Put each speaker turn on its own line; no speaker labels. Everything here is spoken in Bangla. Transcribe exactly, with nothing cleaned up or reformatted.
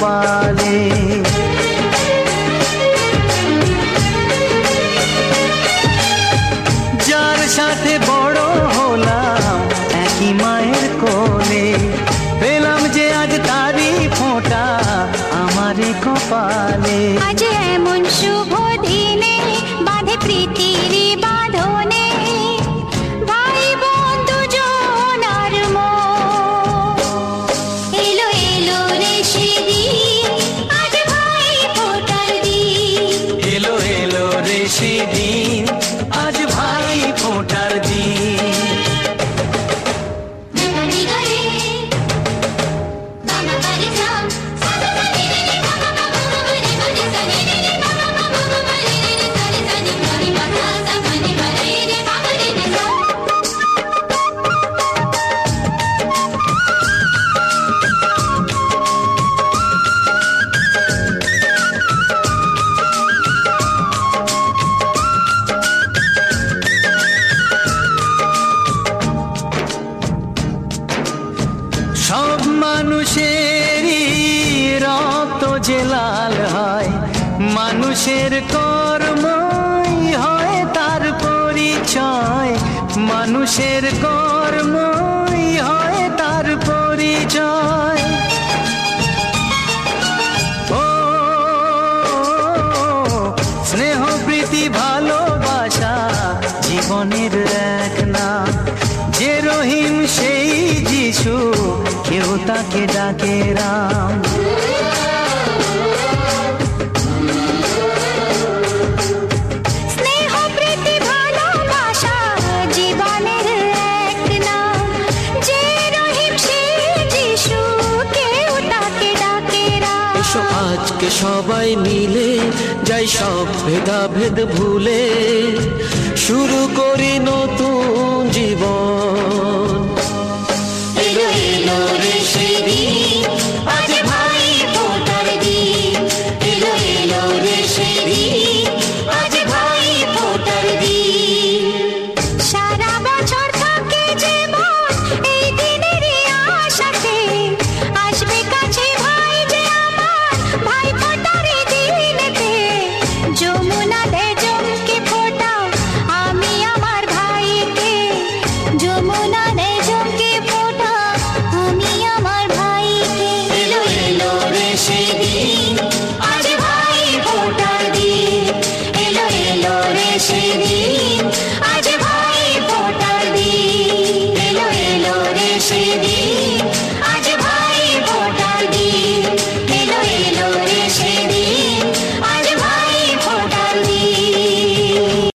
কপালে। যার সাথে বড় হলাম একই মায়ের কোলে, পেলাম যে আজ তারই ফোঁটা আমারই কপালে।
আজ এমন শুভ দিনে বাঁধে প্রীতির বাঁধনে, ভাই বন্ধু জনার মন। এলো এলো রে সেদিন, আজ ভাই ফোঁটার দিন।
এলো এলো রে সেদিন, আজ ভাই ফোঁটার দিন। সব মানুষেরই রক্ত যে লাল হয়, মানুষের কর্মই হয় তার পরিচয়। মানুষের কর্মই হয় তার পরিচয়। ও স্নেহ প্রীতি ভালোবাসা জীবনের এক নাম। যে রহিম সেই যিশু, কেউ তাকে ডাকে রাম।
স্নেহ প্রীতি ভালোবাসা জীবনের এক নাম। যে রহিম সেই যিশু, কেউ তাকে ডাকে রাম।
এসো আজকে সবাই মিলে যাই সব ভেদাভেদ ভুলে, শুরু করি নতুন জীবন।